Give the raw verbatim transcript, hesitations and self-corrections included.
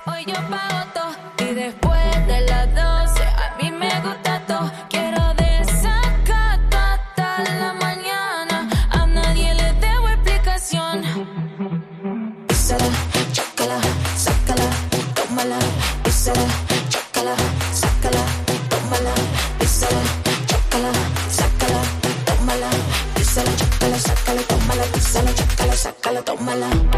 Hoy yo pago todo y después de las doce a mí me gusta todo. Quiero desacato hasta la mañana. A nadie le debo explicación. Písala, chócala, sácala, tómala. Písala, chócala, sácala, tómala. Písala, chócala, sácala, tómala. Písala, chócala, sácala, tómala. Písala, chócala, sácala, tómala.